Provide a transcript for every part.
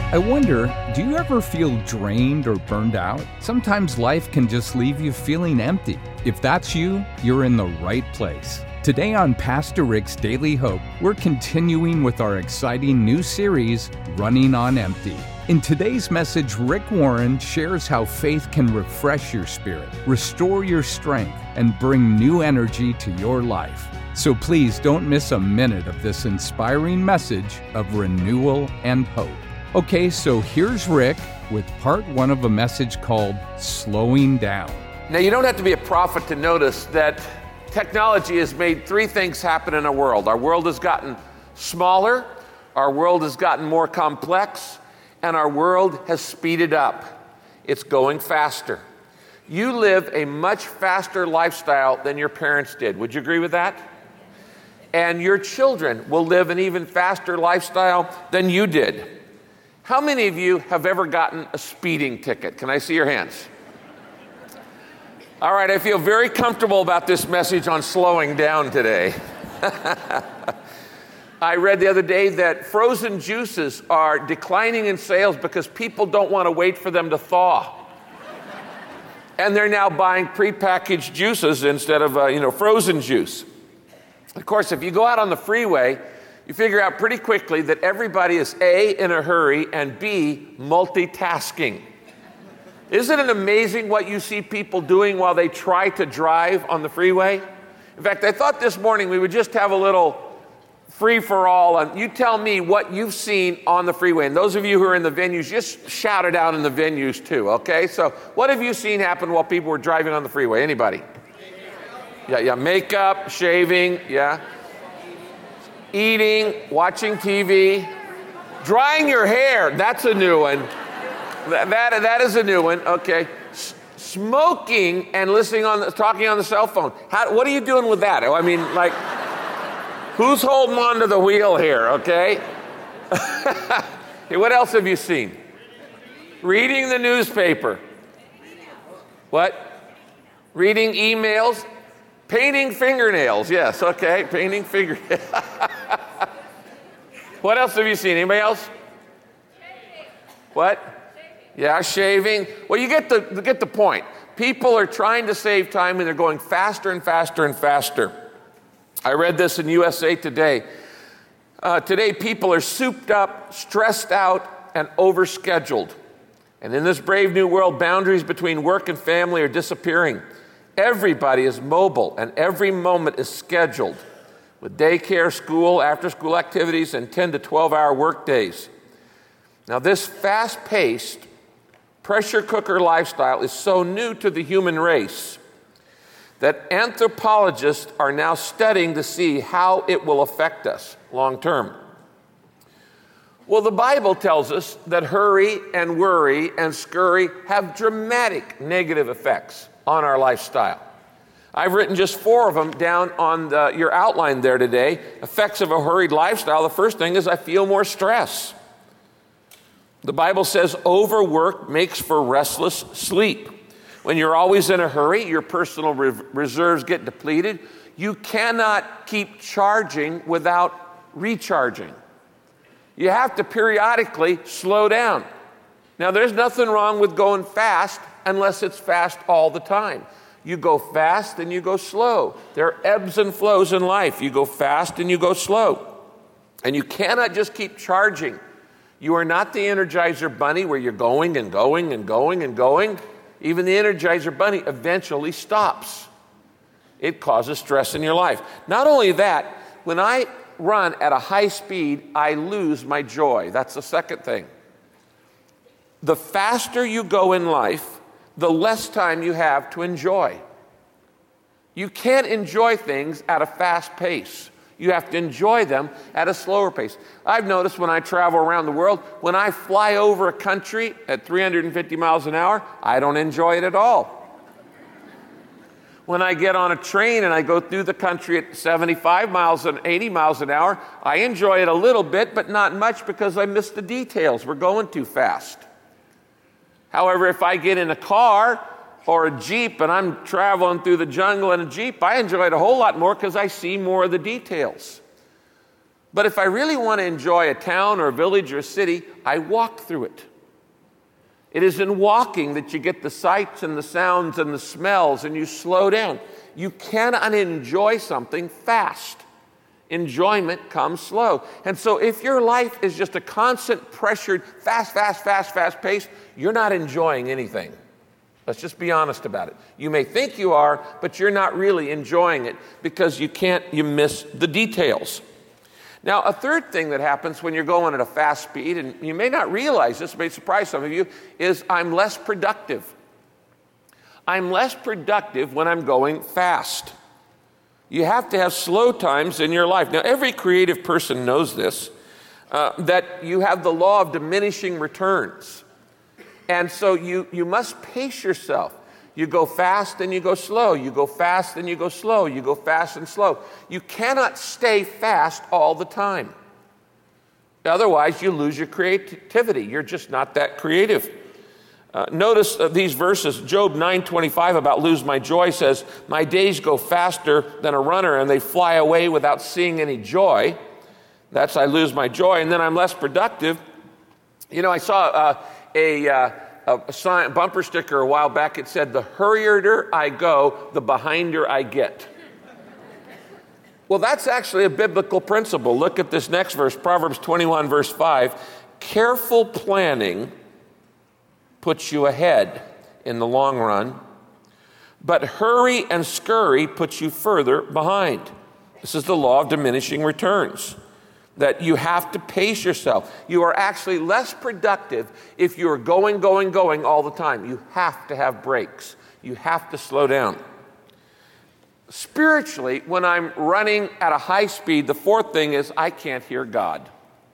I wonder, do you ever feel drained or burned out? Sometimes life can just leave you feeling empty. If that's you, you're in the right place. Today on Pastor Rick's Daily Hope, we're continuing with our exciting new series, Running on Empty. In today's message, Rick Warren shares how faith can refresh your spirit, restore your strength, and bring new energy to your life. So please don't miss a minute of this inspiring message of renewal and hope. Okay, so here's Rick with part one of a message called Slowing Down. Now, you don't have to be a prophet to notice that technology has made three things happen in our world. Our world has gotten smaller, our world has gotten more complex, and our world has speeded up. It's going faster. You live a much faster lifestyle than your parents did. Would you agree with that? And your children will live an even faster lifestyle than you did. How many of you have ever gotten a speeding ticket? Can I see your hands? All right, I feel very comfortable about this message on slowing down today. I read the other day that frozen juices are declining in sales because people don't want to wait for them to thaw. And they're now buying prepackaged juices instead of frozen juice. Of course, if you go out on the freeway, you figure out pretty quickly that everybody is A, in a hurry, and B, multitasking. Isn't it amazing what you see people doing while they try to drive on the freeway? In fact, I thought this morning we would just have a little free-for-all. And you tell me what you've seen on the freeway. And those of you who are in the venues, just shout it out in the venues too, okay? So what have you seen happen while people were driving on the freeway? Anybody? Yeah, makeup, shaving, yeah. Eating, watching TV, drying your hair, that's a new one. That is a new one, okay. Smoking and talking on the cell phone. What are you doing with that? I mean, like, who's holding on to the wheel here, okay? Hey, what else have you seen? Reading the newspaper. What? Reading emails. Painting fingernails, yes, okay, painting fingernails. What else have you seen? Anybody else? Shaving. What? Yeah, shaving. Well, you get the point. People are trying to save time and they're going faster and faster and faster. I read this in USA Today. Today, people are souped up, stressed out, and overscheduled. And in this brave new world, boundaries between work and family are disappearing. Everybody is mobile, and every moment is scheduled with daycare, school, after-school activities, and 10 to 12-hour work days. Now, this fast-paced, pressure cooker lifestyle is so new to the human race that anthropologists are now studying to see how it will affect us long-term. Well, the Bible tells us that hurry and worry and scurry have dramatic negative effects on our lifestyle. I've written just 4 of them down on your outline there today. Effects of a hurried lifestyle. The first thing is I feel more stress. The Bible says overwork makes for restless sleep. When you're always in a hurry, your personal reserves get depleted. You cannot keep charging without recharging. You have to periodically slow down. Now, there's nothing wrong with going fast unless it's fast all the time. You go fast and you go slow. There are ebbs and flows in life. You go fast and you go slow. And you cannot just keep charging. You are not the Energizer Bunny where you're going and going and going and going. Even the Energizer Bunny eventually stops. It causes stress in your life. Not only that, when I run at a high speed, I lose my joy. That's the second thing. The faster you go in life, the less time you have to enjoy. You can't enjoy things at a fast pace. You have to enjoy them at a slower pace. I've noticed when I travel around the world, when I fly over a country at 350 miles an hour, I don't enjoy it at all. When I get on a train and I go through the country at 75 miles and 80 miles an hour, I enjoy it a little bit, but not much because I miss the details. We're going too fast. However, if I get in a car or a Jeep and I'm traveling through the jungle in a Jeep, I enjoy it a whole lot more because I see more of the details. But if I really want to enjoy a town or a village or a city, I walk through it. It is in walking that you get the sights and the sounds and the smells, and you slow down. You cannot enjoy something fast. Enjoyment comes slow. And so if your life is just a constant pressured, fast pace, you're not enjoying anything. Let's just be honest about it. You may think you are, but you're not really enjoying it because you miss the details. Now, a third thing that happens when you're going at a fast speed, and you may not realize this, may surprise some of you, is I'm less productive. I'm less productive when I'm going fast. You have to have slow times in your life. Now, every creative person knows this, that you have the law of diminishing returns. And so you must pace yourself. You go fast and you go slow. You go fast and you go slow. You go fast and slow. You cannot stay fast all the time. Otherwise, you lose your creativity. You're just not that creative. Notice these verses. Job 9:25 about lose my joy says, my days go faster than a runner and they fly away without seeing any joy. That's I lose my joy, and then I'm less productive. You know, I saw a sign, bumper sticker a while back. It said, the hurrier I go, the behinder I get. Well, that's actually a biblical principle. Look at this next verse, Proverbs 21, verse 5. Careful planning puts you ahead in the long run, but hurry and scurry puts you further behind. This is the law of diminishing returns, that you have to pace yourself. You are actually less productive if you're going all the time. You have to have breaks. You have to slow down. Spiritually, when I'm running at a high speed, the fourth thing is I can't hear God.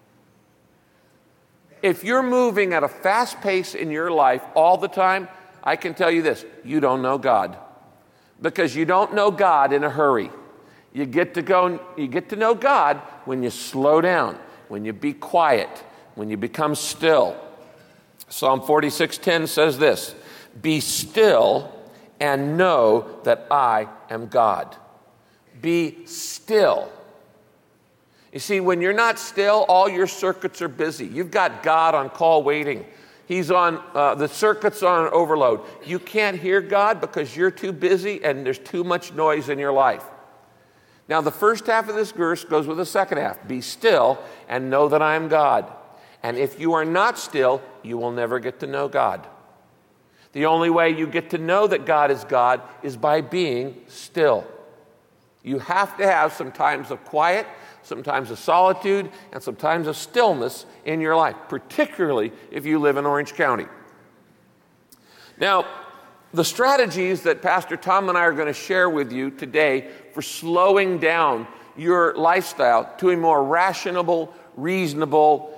If you're moving at a fast pace in your life all the time, I can tell you this, you don't know God. Because you don't know God in a hurry. You get to know God when you slow down, when you be quiet, when you become still. Psalm 46:10 says this, be still and know that I am God. Be still. You see, when you're not still, all your circuits are busy. You've got God on call waiting. He's on, the circuit's on overload. You can't hear God because you're too busy and there's too much noise in your life. Now, the first half of this verse goes with the second half. Be still and know that I am God. And if you are not still, you will never get to know God. The only way you get to know that God is by being still. You have to have some times of quiet, sometimes of solitude, and sometimes of stillness in your life, particularly if you live in Orange County. Now, the strategies that Pastor Tom and I are going to share with you today for slowing down your lifestyle to a more rational, reasonable,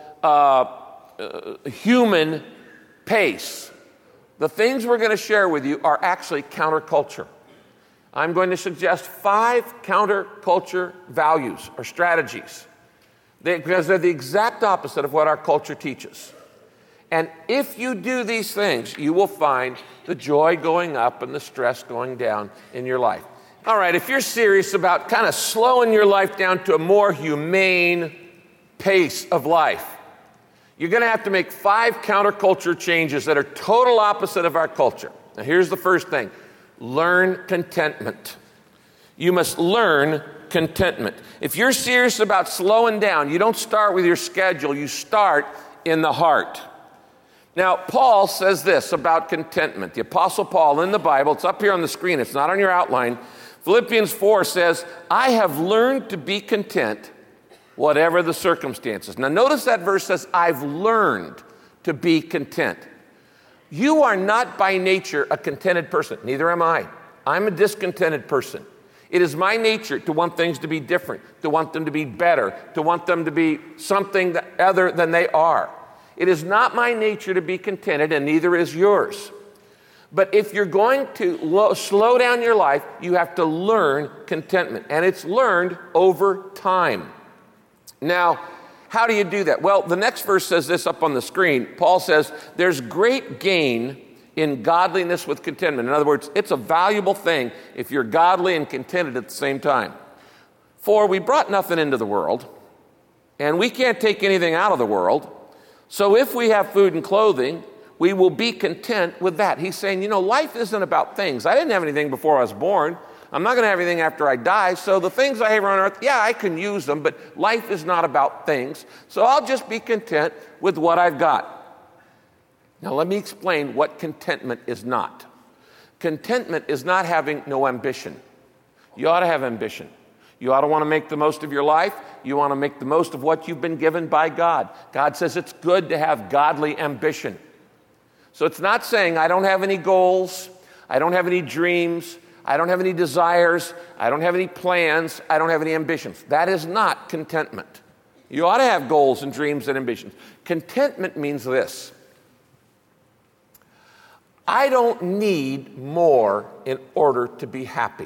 human pace. The things we're going to share with you are actually counterculture. I'm going to suggest 5 counterculture values or strategies because they're the exact opposite of what our culture teaches. And if you do these things, you will find the joy going up and the stress going down in your life. All right, if you're serious about kind of slowing your life down to a more humane pace of life, you're going to have to make 5 counterculture changes that are total opposite of our culture. Now, here's the first thing. Learn contentment. You must learn contentment. If you're serious about slowing down, you don't start with your schedule, you start in the heart. Now, Paul says this about contentment. The Apostle Paul in the Bible, it's up here on the screen, it's not on your outline. Philippians 4 says, I have learned to be content whatever the circumstances. Now, notice that verse says, I've learned to be content. You are not by nature a contented person. Neither am I. I'm a discontented person. It is my nature to want things to be different, to want them to be better, to want them to be something other than they are. It is not my nature to be contented, and neither is yours. But if you're going to slow down your life, you have to learn contentment, and it's learned over time. Now, how do you do that? Well, the next verse says this up on the screen. Paul says, there's great gain in godliness with contentment. In other words, it's a valuable thing if you're godly and contented at the same time. For we brought nothing into the world, And we can't take anything out of the world. So if we have food and clothing, we will be content with that. He's saying, life isn't about things. I didn't have anything before I was born. I'm not going to have anything after I die. So the things I have on earth, I can use them, but life is not about things. So I'll just be content with what I've got. Now let me explain what contentment is not. Contentment is not having no ambition. You ought to have ambition. You ought to want to make the most of your life. You want to make the most of what you've been given by God. God says it's good to have godly ambition. So it's not saying I don't have any goals, I don't have any dreams, I don't have any desires, I don't have any plans, I don't have any ambitions. That is not contentment. You ought to have goals and dreams and ambitions. Contentment means this: I don't need more in order to be happy.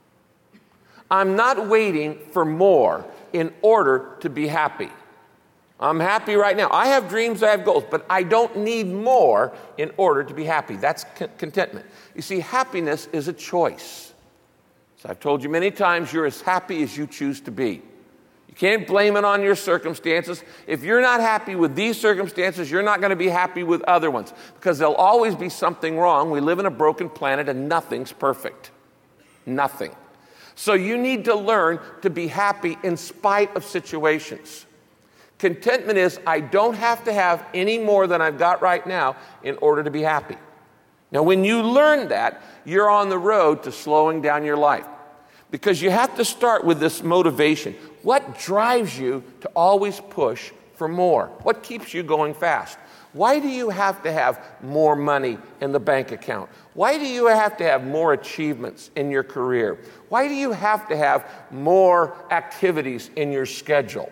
I'm not waiting for more in order to be happy. I'm happy right now. I have dreams, I have goals, but I don't need more in order to be happy. That's contentment. You see, happiness is a choice. So I've told you many times, you're as happy as you choose to be. You can't blame it on your circumstances. If you're not happy with these circumstances, you're not going to be happy with other ones, because there'll always be something wrong. We live in a broken planet and nothing's perfect. Nothing. So you need to learn to be happy in spite of situations. Contentment is, I don't have to have any more than I've got right now in order to be happy. Now, when you learn that, you're on the road to slowing down your life, because you have to start with this motivation. What drives you to always push for more? What keeps you going fast? Why do you have to have more money in the bank account? Why do you have to have more achievements in your career? Why do you have to have more activities in your schedule?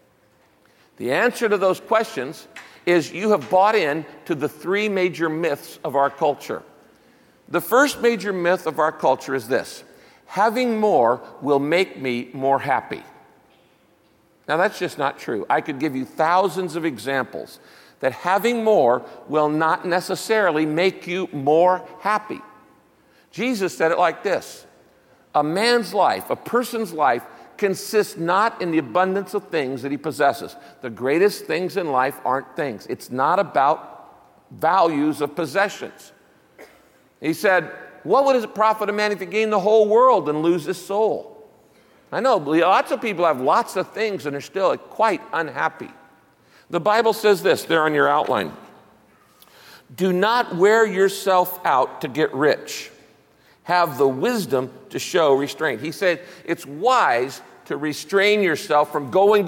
The answer to those questions is you have bought in to the three major myths of our culture. The first major myth of our culture is this: having more will make me more happy. Now, that's just not true. I could give you thousands of examples that having more will not necessarily make you more happy. Jesus said it like this: a man's life, a person's life, consists not in the abundance of things that he possesses. The greatest things in life aren't things. It's not about values of possessions. He said, what would it profit a man if he gained the whole world and lose his soul? I know lots of people have lots of things and are still quite unhappy. The Bible says this there on your outline: do not wear yourself out to get rich. Have the wisdom to show restraint. He said it's wise to restrain yourself from going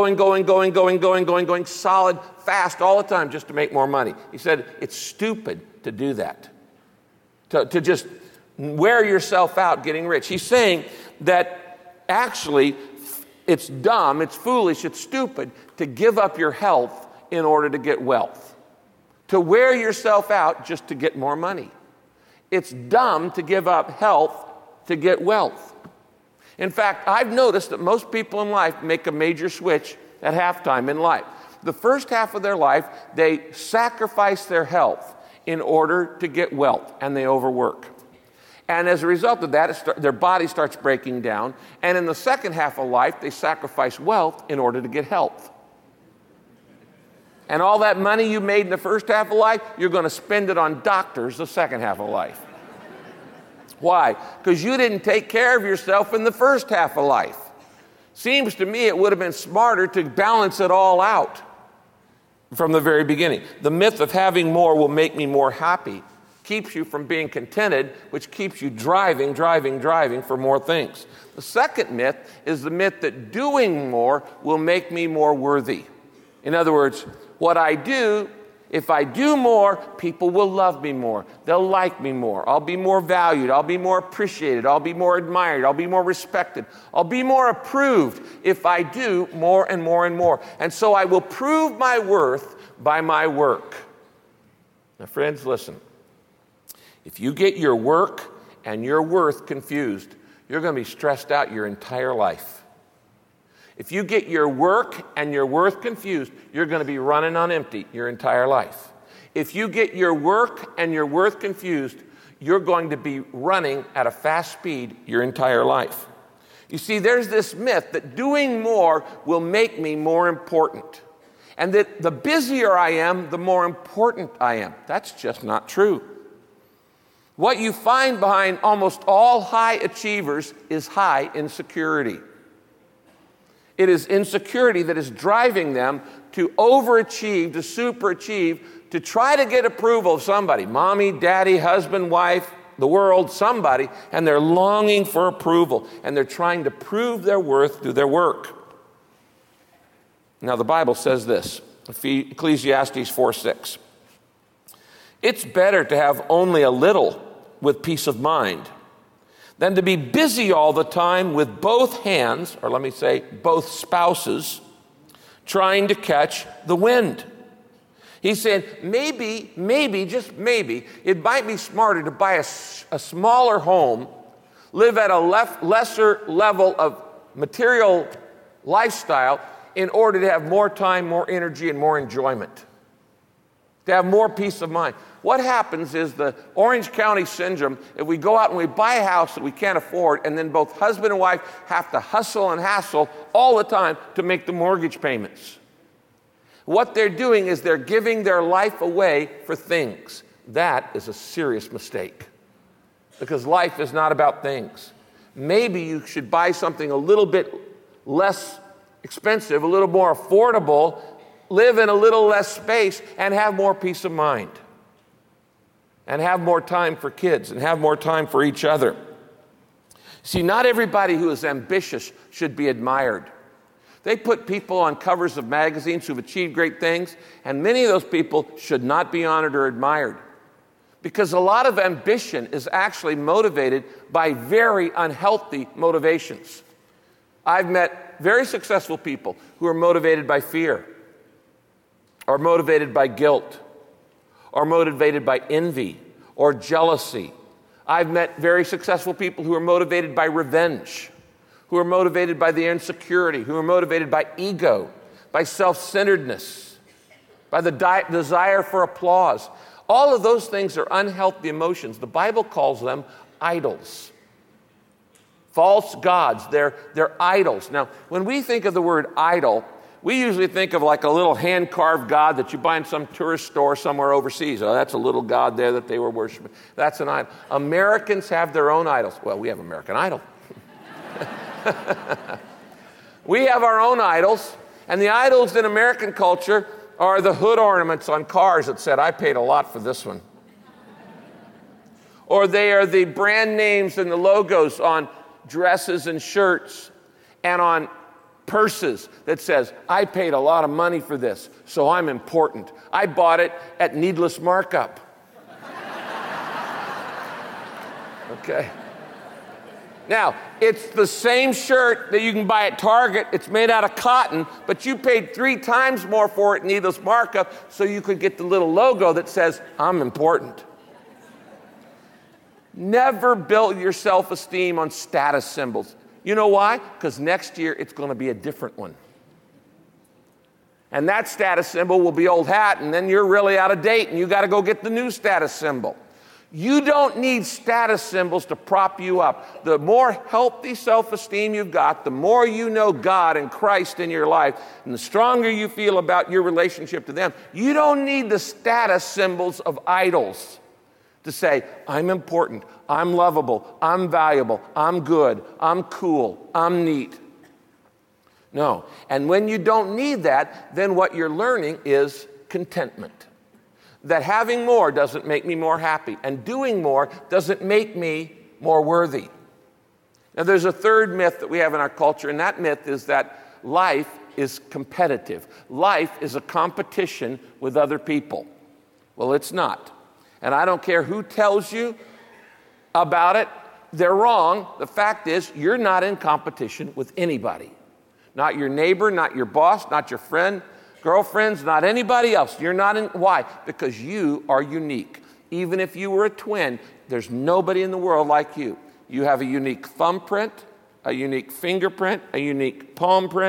solid, fast all the time just to make more money. He said it's stupid to do that, to just wear yourself out getting rich. He's saying that actually it's dumb, it's foolish, it's stupid to give up your health in order to get wealth, to wear yourself out just to get more money. It's dumb to give up health to get wealth. In fact, I've noticed that most people in life make a major switch at halftime in life. The first half of their life, they sacrifice their health in order to get wealth, and they overwork. And as a result of that, their body starts breaking down. And in the second half of life, they sacrifice wealth in order to get health. And all that money you made in the first half of life, you're going to spend it on doctors the second half of life. Why? Because you didn't take care of yourself in the first half of life. Seems to me it would have been smarter to balance it all out from the very beginning. The myth of having more will make me more happy keeps you from being contented, which keeps you driving for more things. The second myth is the myth that doing more will make me more worthy. In other words, what I do, if I do more, people will love me more. They'll like me more. I'll be more valued. I'll be more appreciated. I'll be more admired. I'll be more respected. I'll be more approved if I do more and more and more. And so I will prove my worth by my work. Now, friends, listen. If you get your work and your worth confused, you're going to be stressed out your entire life. If you get your work and your worth confused, you're going to be running on empty your entire life. If you get your work and your worth confused, you're going to be running at a fast speed your entire life. You see, there's this myth that doing more will make me more important, and that the busier I am, the more important I am. That's just not true. What you find behind almost all high achievers is high insecurity. It is insecurity that is driving them to overachieve, to superachieve, to try to get approval of somebody, mommy, daddy, husband, wife, the world, somebody, and they're longing for approval, and they're trying to prove their worth through their work. Now, the Bible says this, Ecclesiastes 4:6. It's better to have only a little with peace of mind than to be busy all the time with both hands, or let me say both spouses, trying to catch the wind. He said, maybe, just maybe, it might be smarter to buy a smaller home, live at a lesser level of material lifestyle in order to have more time, more energy, and more enjoyment, to have more peace of mind. What happens is the Orange County syndrome, if we go out and we buy a house that we can't afford, and then both husband and wife have to hustle and hassle all the time to make the mortgage payments. What they're doing is they're giving their life away for things. That is a serious mistake, because life is not about things. Maybe you should buy something a little bit less expensive, a little more affordable, live in a little less space, and have more peace of mind, and have more time for kids, and have more time for each other. See, not everybody who is ambitious should be admired. They put people on covers of magazines who've achieved great things, and many of those people should not be honored or admired, because a lot of ambition is actually motivated by very unhealthy motivations. I've met very successful people who are motivated by fear, or motivated by guilt, or motivated by envy or jealousy. I've met very successful people who are motivated by revenge, who are motivated by the insecurity, who are motivated by ego, by self-centeredness, by the desire for applause. All of those things are unhealthy emotions. The Bible calls them idols. False gods, they're idols. Now, when we think of the word idol, we usually think of like a little hand-carved god that you buy in some tourist store somewhere overseas. Oh, that's a little god there that they were worshiping. That's an idol. Americans have their own idols. Well, we have American Idol. We have our own idols, and the idols in American culture are the hood ornaments on cars that said, "I paid a lot for this one." Or they are the brand names and the logos on dresses and shirts and on purses that says, "I paid a lot of money for this, so I'm important. I bought it at needless markup." Okay. Now, it's the same shirt that you can buy at Target. It's made out of cotton, but you paid 3 times more for it, needless markup, so you could get the little logo that says, "I'm important." Never build your self-esteem on status symbols. You know why? Because next year it's going to be a different one. And that status symbol will be old hat, and then you're really out of date, and you got to go get the new status symbol. You don't need status symbols to prop you up. The more healthy self-esteem you've got, the more you know God and Christ in your life, and the stronger you feel about your relationship to them. You don't need the status symbols of idols to say, "I'm important, I'm lovable, I'm valuable, I'm good, I'm cool, I'm neat." No. And when you don't need that, then what you're learning is contentment. That having more doesn't make me more happy, and doing more doesn't make me more worthy. Now, there's a third myth that we have in our culture, and that myth is that life is competitive. Life is a competition with other people. Well, it's not. And I don't care who tells you about it, they're wrong. The fact is, you're not in competition with anybody. Not your neighbor, not your boss, not your friend, girlfriends, not anybody else. You're not in. Why? Because you are unique. Even if you were a twin, there's nobody in the world like you. You have a unique thumbprint, a unique fingerprint, a unique palm print.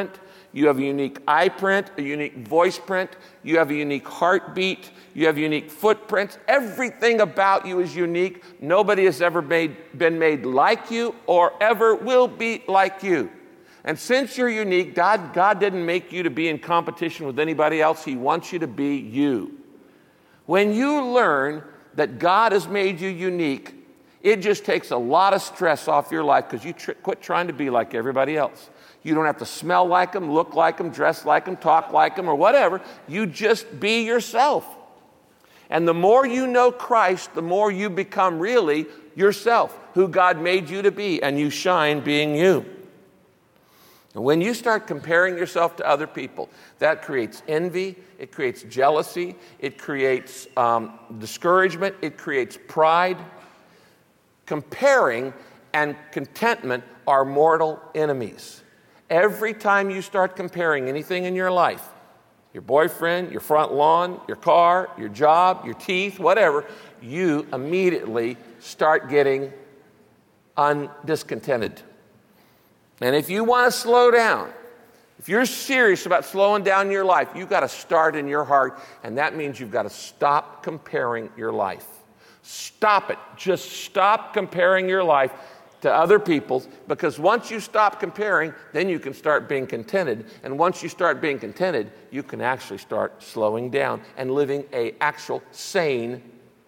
You have a unique eye print, a unique voice print. You have a unique heartbeat. You have unique footprints. Everything about you is unique. Nobody has ever been made like you or ever will be like you. And since you're unique, God didn't make you to be in competition with anybody else. He wants you to be you. When you learn that God has made you unique, it just takes a lot of stress off your life because you quit trying to be like everybody else. You don't have to smell like them, look like them, dress like them, talk like them, or whatever. You just be yourself. And the more you know Christ, the more you become really yourself, who God made you to be, and you shine being you. And when you start comparing yourself to other people, that creates envy, it creates jealousy, it creates discouragement, it creates pride. Comparing and contentment are mortal enemies. Every time you start comparing anything in your life, your boyfriend, your front lawn, your car, your job, your teeth, whatever, you immediately start getting discontented. And if you want to slow down, if you're serious about slowing down your life, you've got to start in your heart, and that means you've got to stop comparing your life. Stop it. Just stop comparing your life to other people's, because once you stop comparing, then you can start being contented. And once you start being contented, you can actually start slowing down and living an actual sane,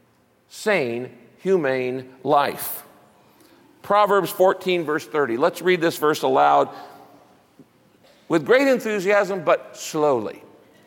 humane life. Proverbs 14, verse 30. Let's read this verse aloud with great enthusiasm, but slowly.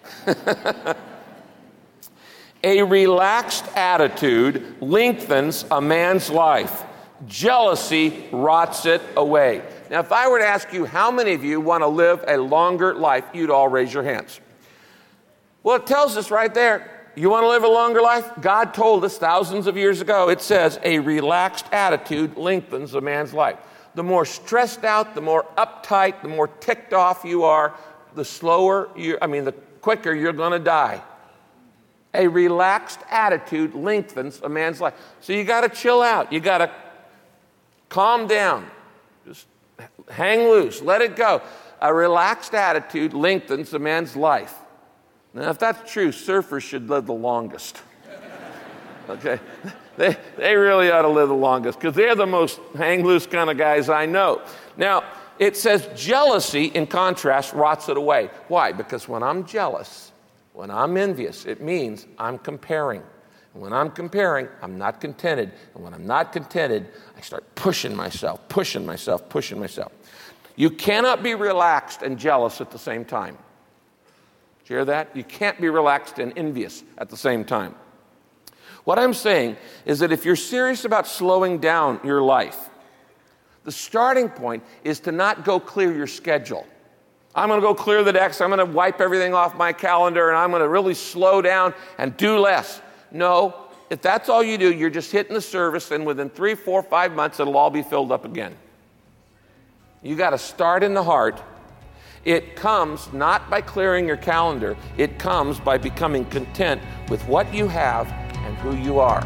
A relaxed attitude lengthens a man's life. Jealousy rots it away. Now, if I were to ask you how many of you want to live a longer life, you'd all raise your hands. Well, it tells us right there. You want to live a longer life? God told us thousands of years ago. It says a relaxed attitude lengthens a man's life. The more stressed out, the more uptight, the more ticked off you are, the quicker you're going to die. A relaxed attitude lengthens a man's life. So you got to chill out. You got to calm down. Just hang loose. Let it go. A relaxed attitude lengthens a man's life. Now, if that's true, surfers should live the longest. Okay? They really ought to live the longest because they're the most hang loose kind of guys I know. Now, it says jealousy, in contrast, rots it away. Why? Because when I'm jealous, when I'm envious, it means I'm comparing. And when I'm comparing, I'm not contented. And when I'm not contented, I start pushing myself. You cannot be relaxed and jealous at the same time. Did you hear that? You can't be relaxed and envious at the same time. What I'm saying is that if you're serious about slowing down your life, the starting point is to not go clear your schedule. I'm going to go clear the decks. I'm going to wipe everything off my calendar, and I'm going to really slow down and do less. No, if that's all you do, you're just hitting the service, and within 3, 4, 5 months, it'll all be filled up again. You got to start in the heart. It comes not by clearing your calendar. It comes by becoming content with what you have and who you are.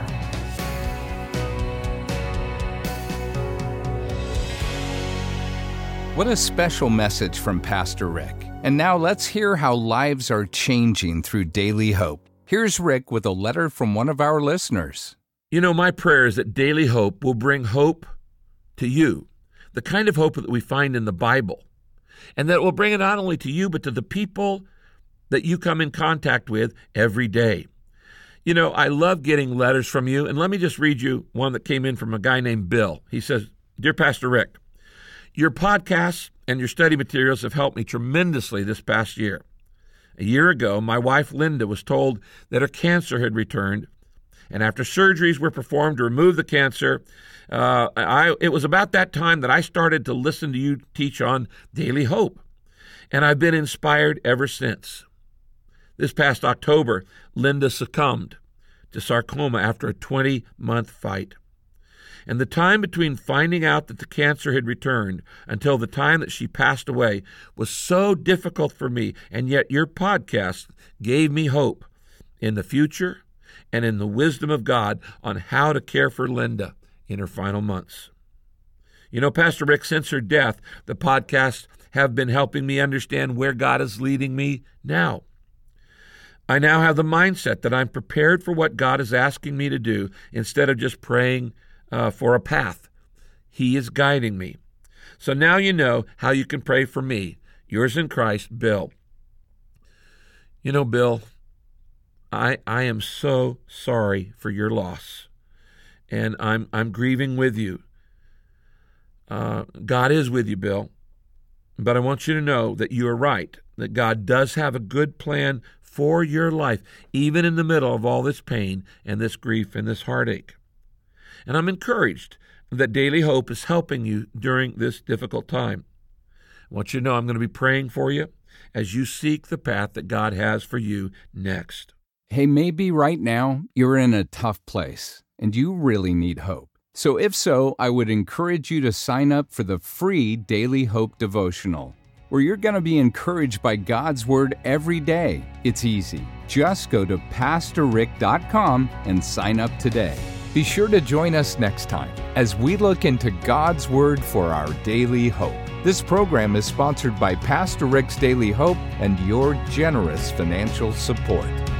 What a special message from Pastor Rick. And now let's hear how lives are changing through Daily Hope. Here's Rick with a letter from one of our listeners. You know, my prayer is that Daily Hope will bring hope to you, the kind of hope that we find in the Bible, and that it will bring it not only to you, but to the people that you come in contact with every day. You know, I love getting letters from you, and let me just read you one that came in from a guy named Bill. He says, Dear Pastor Rick, your podcasts and your study materials have helped me tremendously this past year. A year ago, my wife Linda was told that her cancer had returned, and after surgeries were performed to remove the cancer, it was about that time that I started to listen to you teach on Daily Hope, and I've been inspired ever since. This past October, Linda succumbed to sarcoma after a 20-month fight. And the time between finding out that the cancer had returned until the time that she passed away was so difficult for me, and yet your podcast gave me hope in the future and in the wisdom of God on how to care for Linda in her final months. You know, Pastor Rick, since her death, the podcast have been helping me understand where God is leading me now. I now have the mindset that I'm prepared for what God is asking me to do instead of just praying for a path. He is guiding me. So now you know how you can pray for me. Yours in Christ, Bill. You know, Bill, I am so sorry for your loss, and I'm grieving with you. God is with you, Bill, but I want you to know that you are right, that God does have a good plan for your life, even in the middle of all this pain and this grief and this heartache. And I'm encouraged that Daily Hope is helping you during this difficult time. I want you to know I'm going to be praying for you as you seek the path that God has for you next. Hey, maybe right now you're in a tough place and you really need hope. So if so, I would encourage you to sign up for the free Daily Hope devotional, where you're going to be encouraged by God's Word every day. It's easy. Just go to PastorRick.com and sign up today. Be sure to join us next time as we look into God's Word for our daily hope. This program is sponsored by Pastor Rick's Daily Hope and your generous financial support.